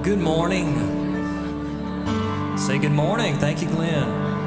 Good morning. Say good morning. Thank you, Glenn.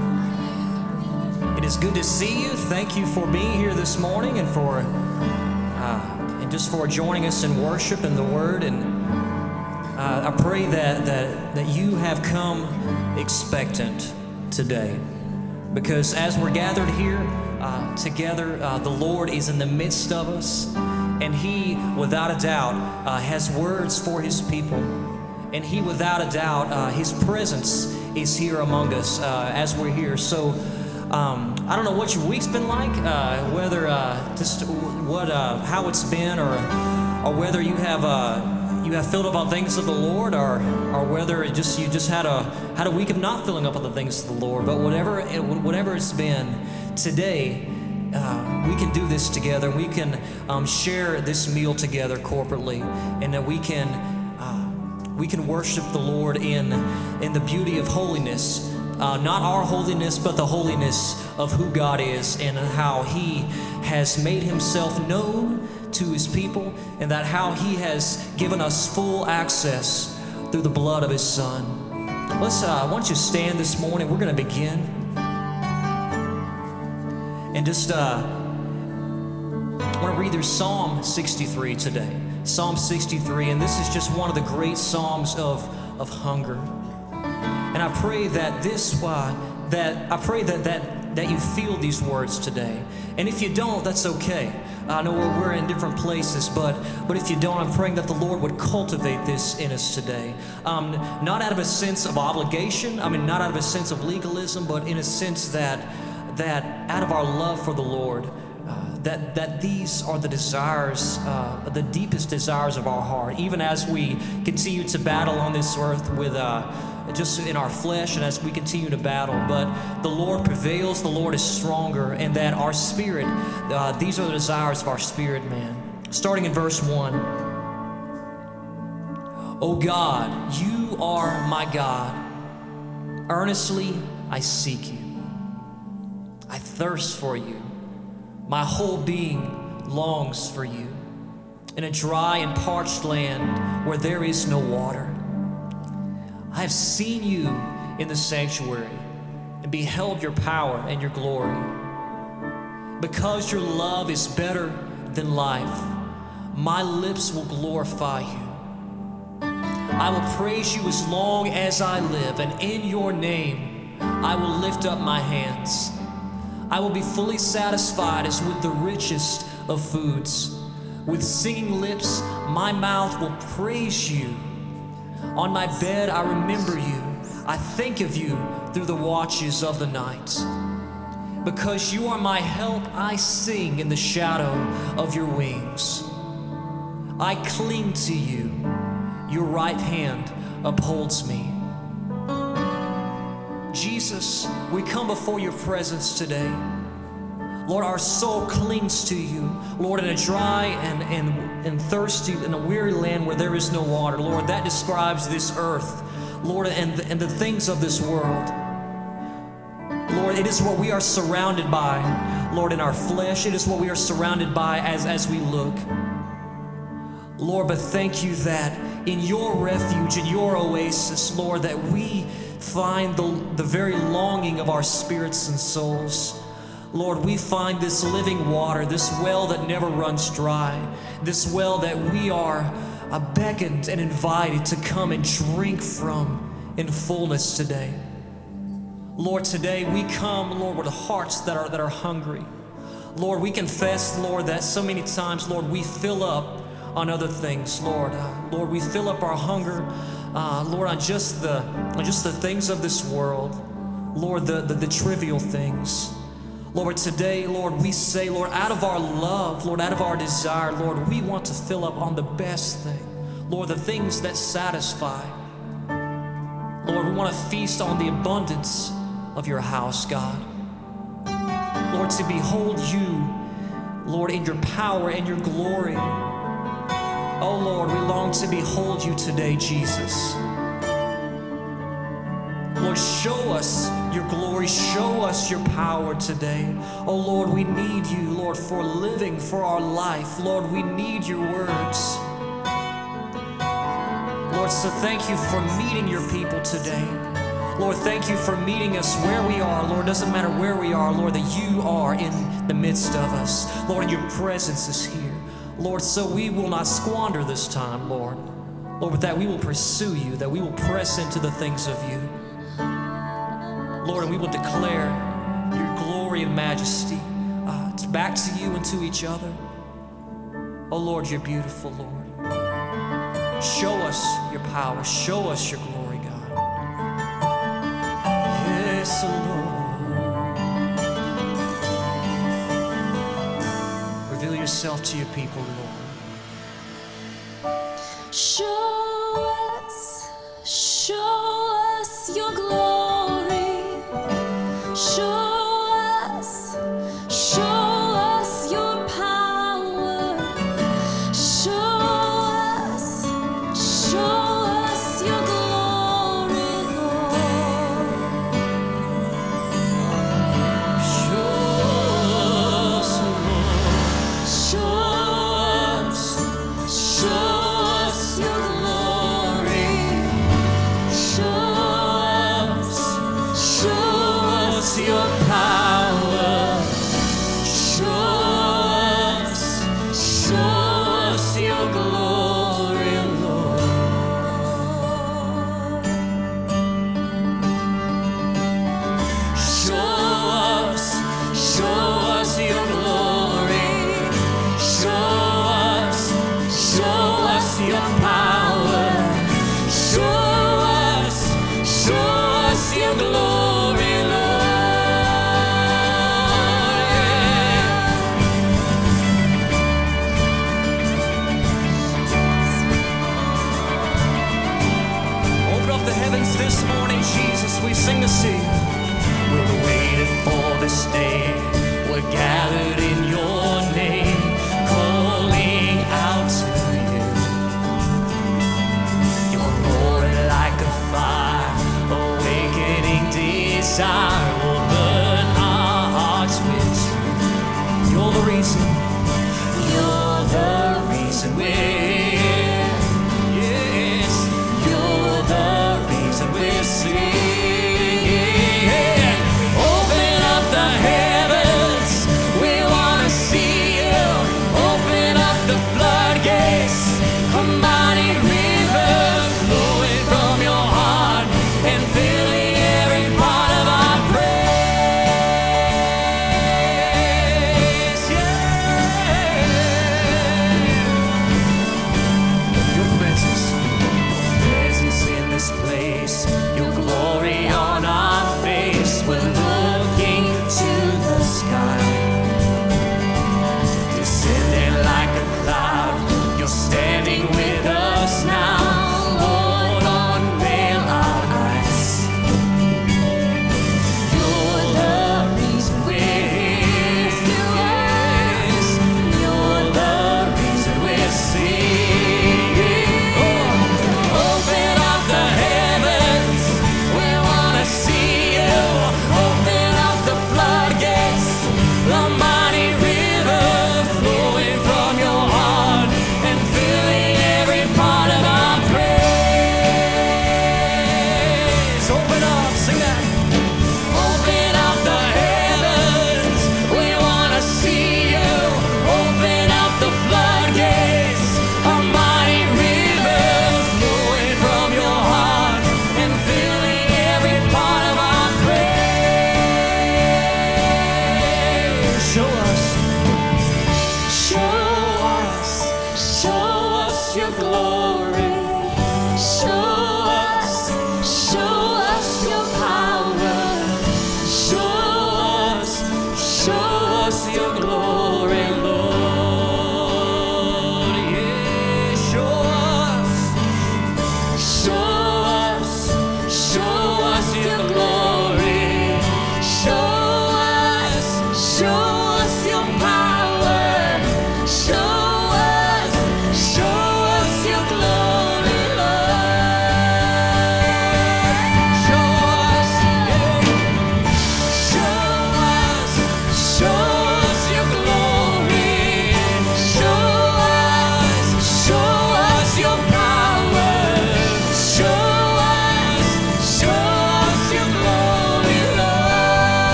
It is good to see you. Thank you for being here this morning and just for joining us in worship and the Word. And I pray that you have come expectant today, because as we're gathered here together, the Lord is in the midst of us, and He, without a doubt, has words for His people. And He, without a doubt, His presence is here among us as we're here. So I don't know what your week's been like, whether how it's been, or whether you have filled up on things of the Lord, or whether you just had a week of not filling up on the things of the Lord. But whatever it's been, today we can do this together. We can share this meal together corporately, and that we can worship the Lord in the beauty of holiness. Not our holiness, but the holiness of who God is, and how He has made Himself known to His people, and that how He has given us full access through the blood of His Son. I want you to stand this morning. We're going to begin. And just I want to read through Psalm 63 today. Psalm 63, and this is just one of the great psalms of hunger. And I pray that that you feel these words today. And if you don't, that's okay. I know we're in different places, but if you don't, I'm praying that the Lord would cultivate this in us today. Not out of a sense of obligation, not out of a sense of legalism, but in a sense that out of our love for the Lord, that these are the desires, the deepest desires of our heart, even as we continue to battle on this earth with just in our flesh, and as we continue to battle. But the Lord prevails, the Lord is stronger, and that our spirit, these are the desires of our spirit, man. Starting in verse 1. O God, you are my God. Earnestly I seek you. I thirst for you. My whole being longs for you, in a dry and parched land where there is no water. I have seen you in the sanctuary and beheld your power and your glory. Because your love is better than life, my lips will glorify you. I will praise you as long as I live, and in your name I will lift up my hands. I will be fully satisfied as with the richest of foods. With singing lips, my mouth will praise you. On my bed, I remember you. I think of you through the watches of the night. Because you are my help, I sing in the shadow of your wings. I cling to you. Your right hand upholds me. Jesus, we come before your presence today. Lord, our soul clings to you. Lord, in a dry and thirsty and a weary land where there is no water. Lord, that describes this earth. Lord, and the things of this world. Lord, it is what we are surrounded by. Lord, in our flesh, it is what we are surrounded by as we look. Lord, but thank you that in your refuge, in your oasis, Lord, that we find the very longing of our spirits and souls. Lord, we find this living water, this well that never runs dry, this well that we are beckoned and invited to come and drink from in fullness today. Lord, today we come, Lord, with hearts that are hungry. Lord, we confess, Lord, that so many times, Lord, we fill up on other things, Lord. Lord, we fill up our hunger, Lord, on just the things of this world, Lord, the trivial things. Lord, today, Lord, we say, Lord, out of our love, Lord, out of our desire, Lord, we want to fill up on the best thing, Lord, the things that satisfy. Lord, we want to feast on the abundance of your house, God. Lord, to behold you, Lord, in your power and your glory. Oh, Lord, we long to behold you today, Jesus. Lord, show us your glory, show us your power today. Oh, Lord, we need you, Lord, for living, for our life. Lord, we need your words. Lord, Lord, so thank you for meeting your people today. Lord, thank you for meeting us where we are. Lord, it doesn't matter where we are, Lord, that you are in the midst of us. Lord, your presence is here. Lord, so we will not squander this time, Lord. Lord, with that we will pursue you, that we will press into the things of you. Lord, and we will declare your glory and majesty back to you and to each other. Oh Lord, you're beautiful, Lord. Show us your power. Show us your glory, God. Yes, Lord. Reveal yourself to your people, Lord. Show us your glory. Show us your power. Show us your glory, Lord. Show us, Lord. Show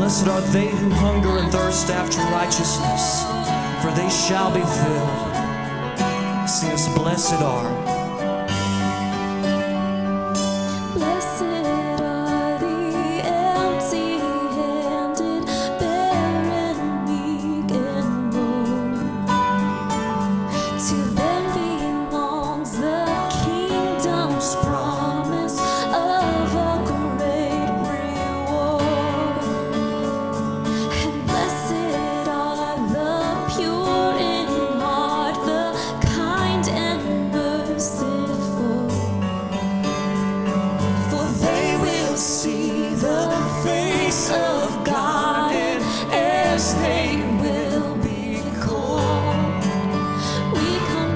Blessed are they who hunger and thirst after righteousness, for they shall be filled. Sing us, blessed are. Blessed are the empty-handed, barren, meek, and lowly. To them belongs the kingdom's promise of a great reward. And blessed are the pure in heart, the kind and merciful, for they will see the face of God, and as they will be called, we come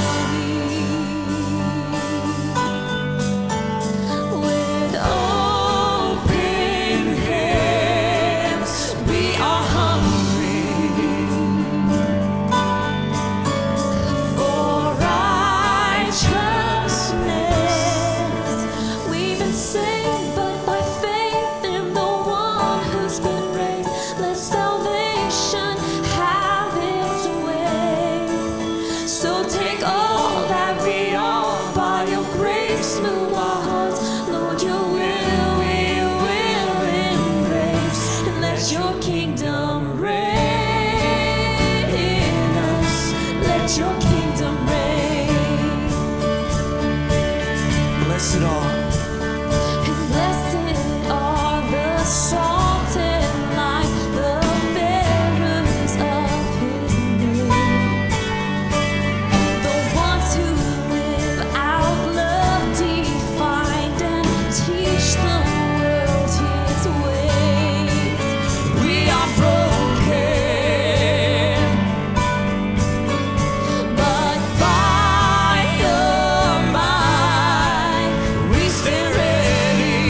running with open hands. We are hungry for righteousness. We've been saved, but by faith in the one who's been raised. Let salvation have its way. So take all that we are, by your grace move our hearts. Lord, your will we will embrace, and let your kingdom reign in us. Let your kingdom reign. Blessed are. And blessed are the salt and light, the bearers of his name, the ones who live out love defined and teach the world his ways. We are broken, but by your might we stand ready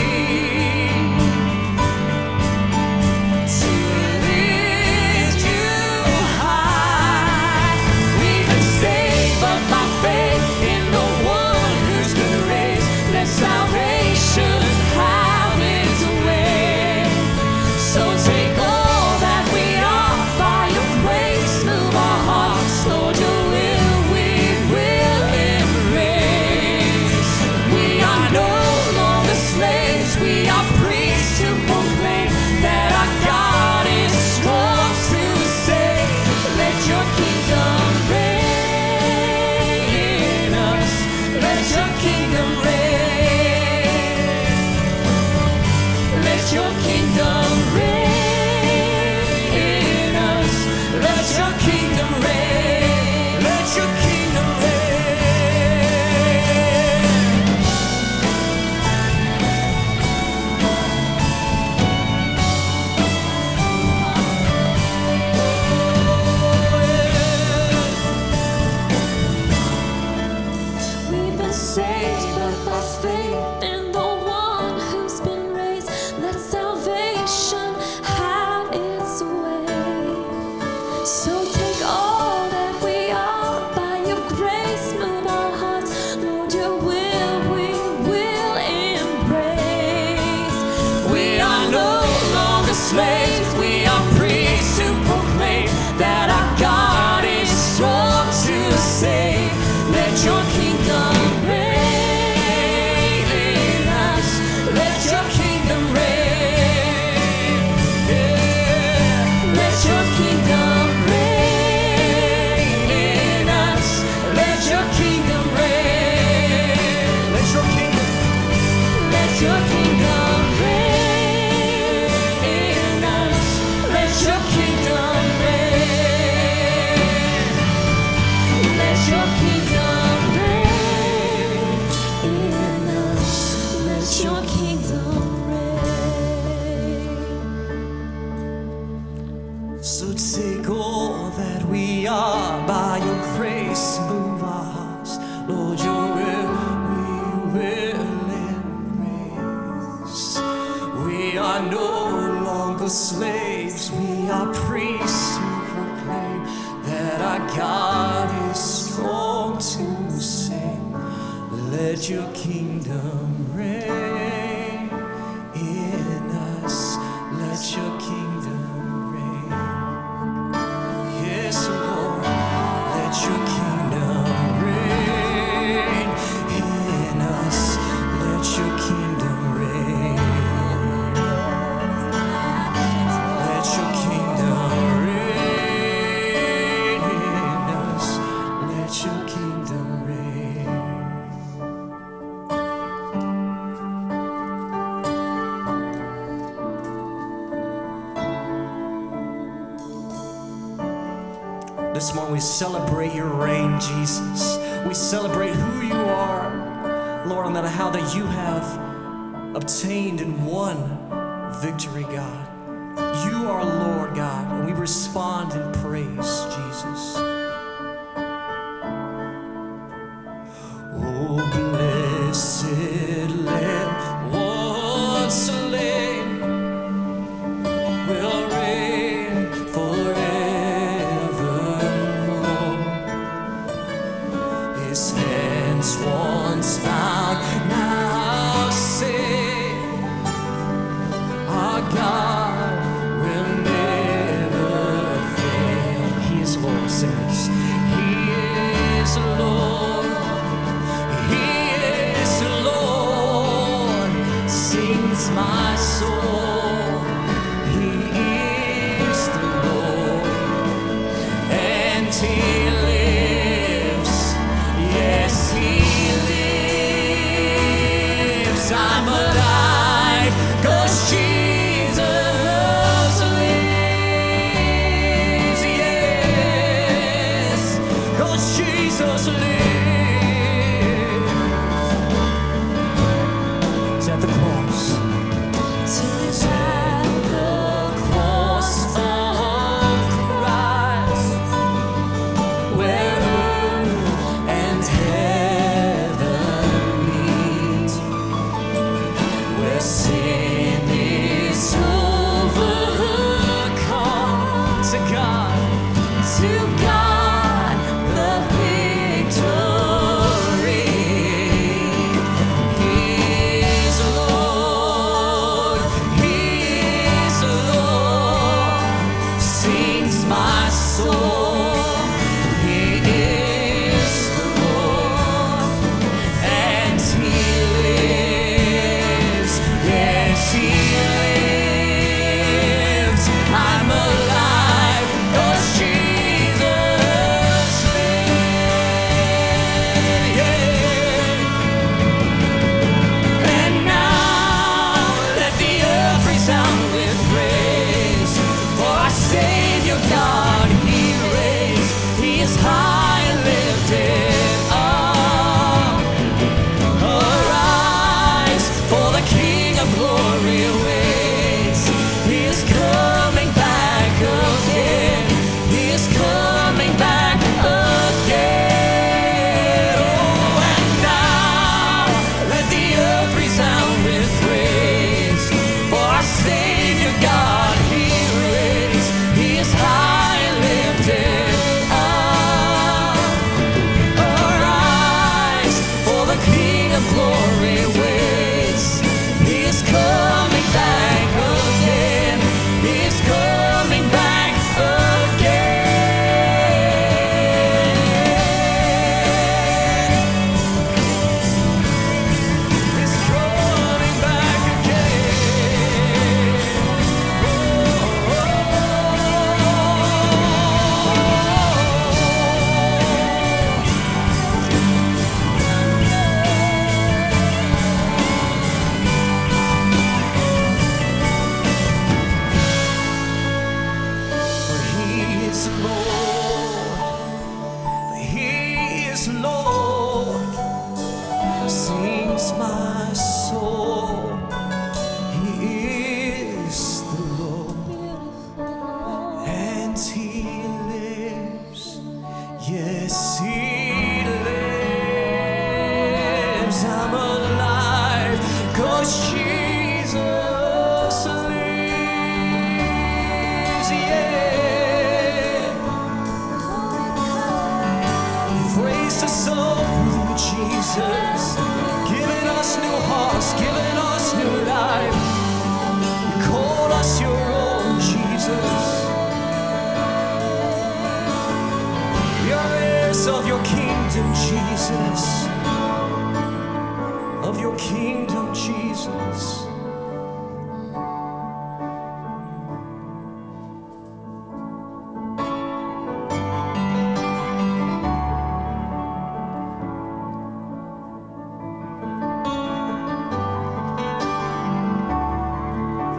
to lift you high. We've been saved, but by faith in the one who's been raised. Let salvation have its way. So take all that we are, by your grace move our hearts. Lord, your will we will embrace. We are no longer slaves, we are priests who proclaim that our God is strong to save. Let your kingdom reign in us. Let your kingdom reign. Let your kingdom reign in us. Let your kingdom reign. Let your kingdom reign. We've been saved, but by faith in the one who's been raised. Let salvation have its way. So take all that we are, by your grace move our hearts. Lord, your will we will embrace. We are no longer slaves, we are priests who proclaim that our God is strong to save. Let your kingdom reign in us. Let your kingdom reign. Yeah. Let your kingdom reign in us. Let your kingdom reign. Let your kingdom. Let your kingdom reign in us. Let your kingdom reign. Let your kingdom reign in us. Let your kingdom reign. So take all that we are, by your grace move our hearts. Lord, your will we will embrace. We are no longer slaves, we are priests who proclaim that our God is strong to save. Let your kingdom reign in us. Let your kingdom This morning we celebrate your reign, Jesus. We celebrate who you are, Lord, no matter how that you have obtained and won victory, God. You are Lord, God, and we respond in praise, Jesus. Oh, blessed Lamb, once slain, will reign forevermore. His hands once bound, now sing. Our God will never fail. He is Lord, sing this. He is Lord. He is Lord, sings my soul. He is the Lord, and He lives. Yes, He lives. I'm alive, 'cause Jesus lives. Yes, 'cause Jesus lives. At the cross. Tis at the cross of Christ, where earth and heaven meet, where sin is overcome. To God the victory. He is Lord, sings my soul. He is the Lord, and He lives. Yes, He lives. I'm alive, 'cause Jesus lives. Yeah. And now let the earth resound with praise, for our Savior God, He reigns. He is high and lifted up. Arise, for the King of glory waits. He is coming back again. He is coming back again. Oh, and now let the earth resound with praise, for our Savior God, He reigns. He is high and lifted up. Arise, for the King of glory waits. He is coming back again. He is coming back again. He's coming back again. For He is Lord, He is Lord, sings my soul. He is the Lord, and He lives. Yes, He lives. I'm alive, 'cause Jesus lives. Yeah. You've raised us up through Jesus, giving us new hearts, giving us new life. You call us your own, Jesus. We are heirs of your kingdom, Jesus. Of your kingdom, Jesus.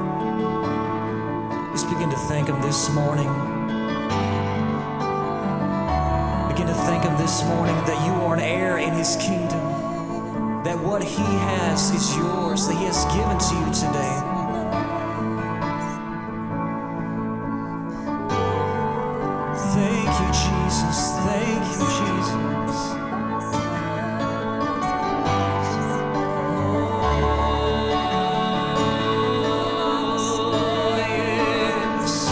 Just begin to thank Him this morning. to thank Him this morning that you are an heir in His kingdom, that what He has is yours, that He has given to you today. Thank you, Jesus. Thank you, Jesus. Oh, yes.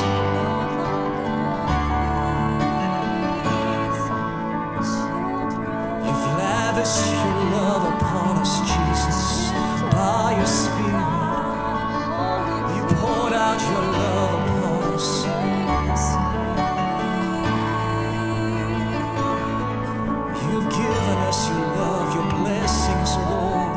You've lavished your love upon us, Jesus, by your Spirit. You poured out your love upon us. You've given us your love, your blessings, Lord.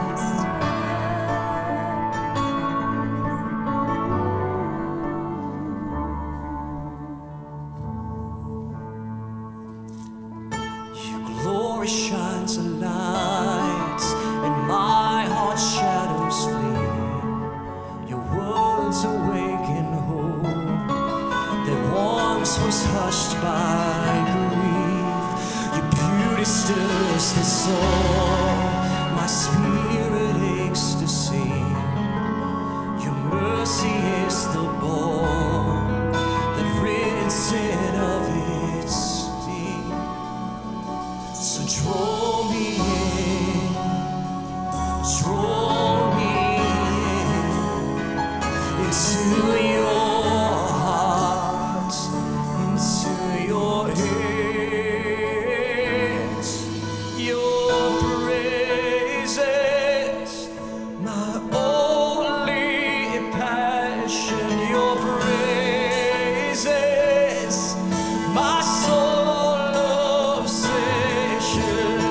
Your glory shines a light, and my heart's shadows flee. Your words awaken hope that once was hushed by grief. Your beauty stirs the soul, my spirit aches to see. Your mercy is the balm that rids sin of its deep. So draw me in, draw me in, into your heart, into your hands, your praises, my only passion, your praises, my soul obsession.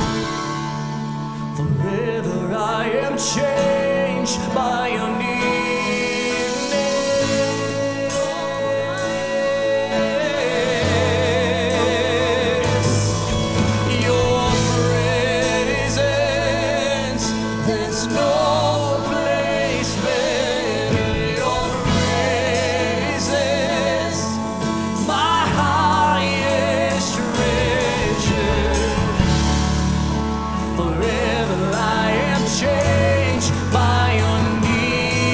Forever I am changed by your nearness. Your presence, there's no place better. Your praises, my highest treasure. Forever I am changed by your nearness.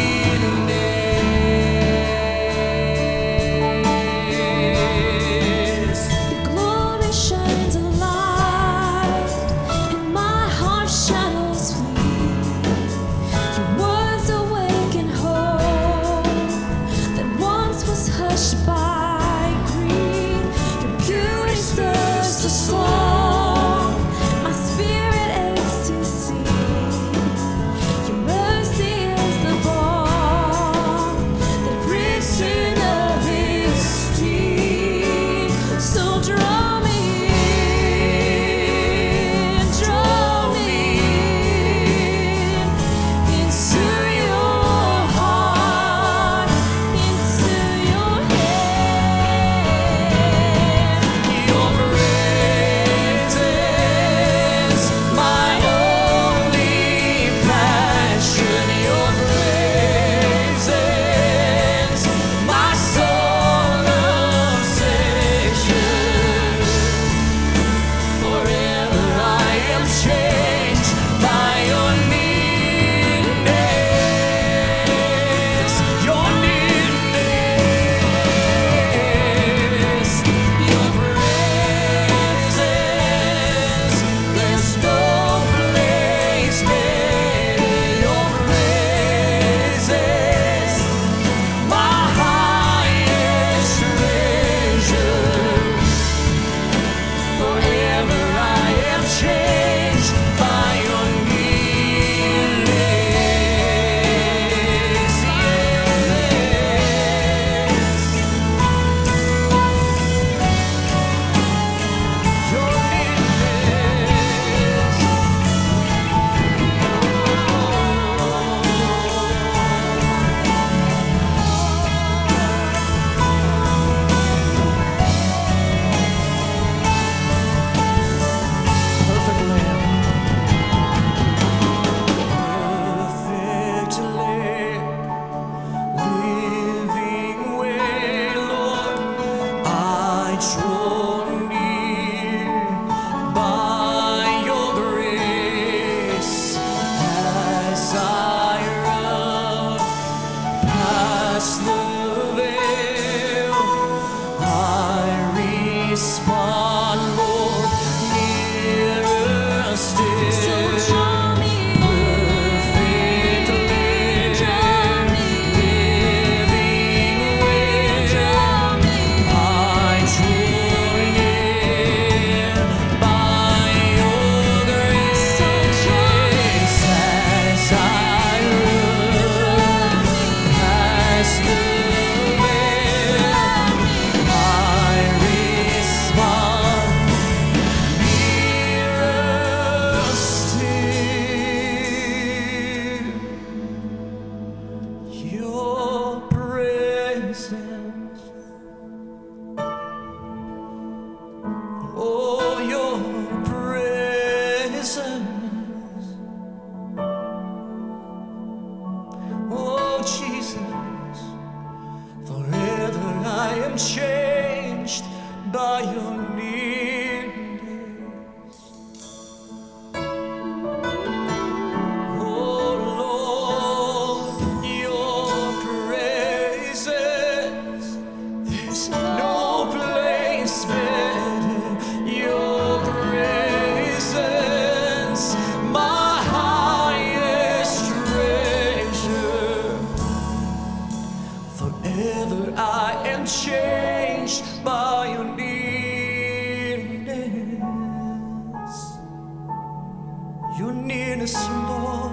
your nearness, Lord.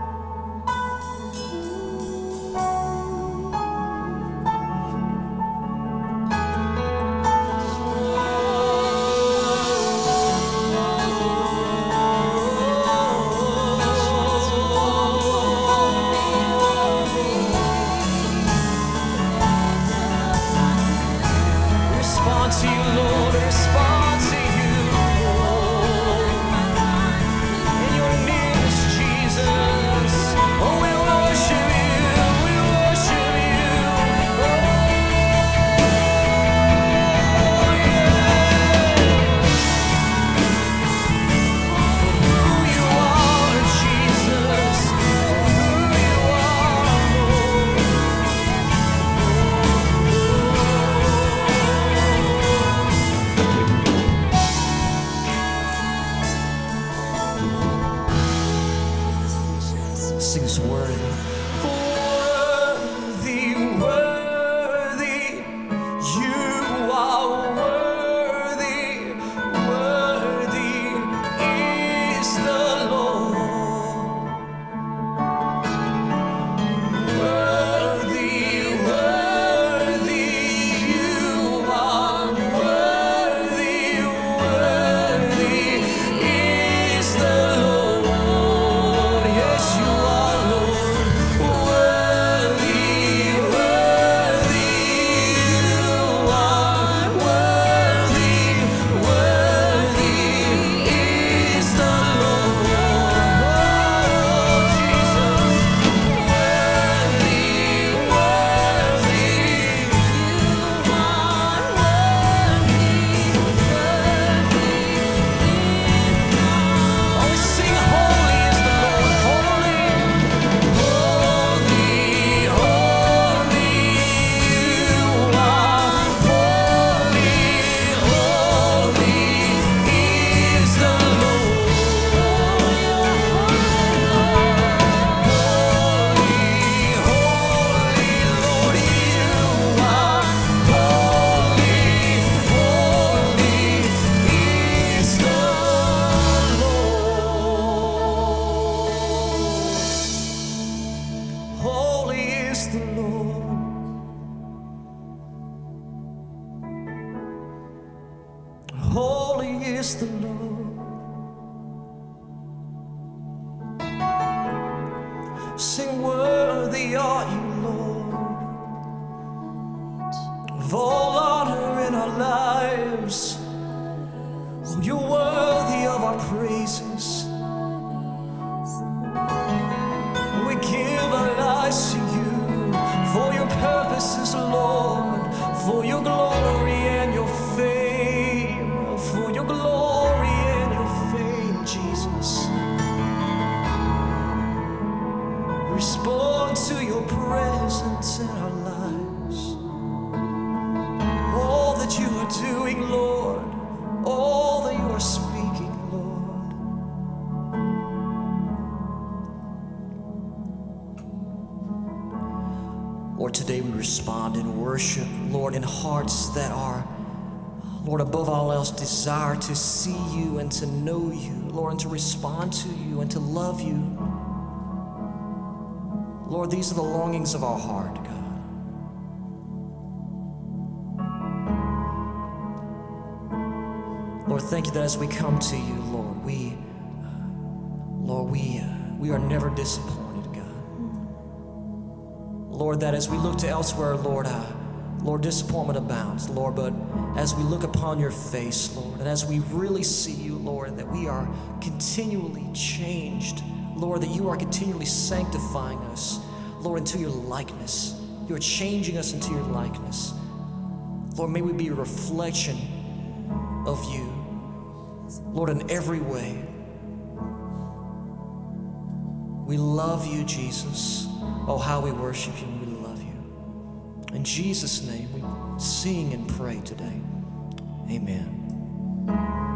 Respond to you, Lord, respond to you, Lord. In your nearness, Jesus. Oh, we worship you, we worship you. Oh, yeah. For who you are, Jesus. For who you are, Lord. Sing this word. Worthy, worthy, you are worthy, worthy is the Lord. Worthy, worthy, you are worthy, worthy is the Lord. Yes, you are, Lord. Worthy, worthy, you are worthy, worthy is the Lord. Oh, Jesus. Worthy, worthy, you are worthy. Oh, sing holy is the Lord, holy. Holy, holy, you are holy, holy is the Lord. Holy, holy, Lord, you are holy, holy is the Lord. Holy is the Lord. Holy is the Lord. Sing, worthy are you, Lord, of all honor in our lives. Oh, you're worthy of our praises. We give our lives to you for your purposes, Lord, for your glory and your fame, for your glory and your fame, Jesus. Respond to your presence in our lives. All that you are doing, Lord, all that you are speaking, Lord. Lord, today we respond in worship, Lord, in hearts that are, Lord, above all else, desire to see you and to know you, Lord, and to respond to you and to love you. Lord, these are the longings of our heart, God. Lord, thank you that as we come to you, Lord, we are never disappointed, God. Lord, that as we look to elsewhere, Lord, disappointment abounds, Lord, but as we look upon your face, Lord, and as we really see you, Lord, that we are continually changed, Lord, that you are continually sanctifying us, Lord, into your likeness. You are changing us into your likeness. Lord, may we be a reflection of you, Lord, in every way. We love you, Jesus. Oh, how we worship you and we love you. In Jesus' name, we sing and pray today. Amen.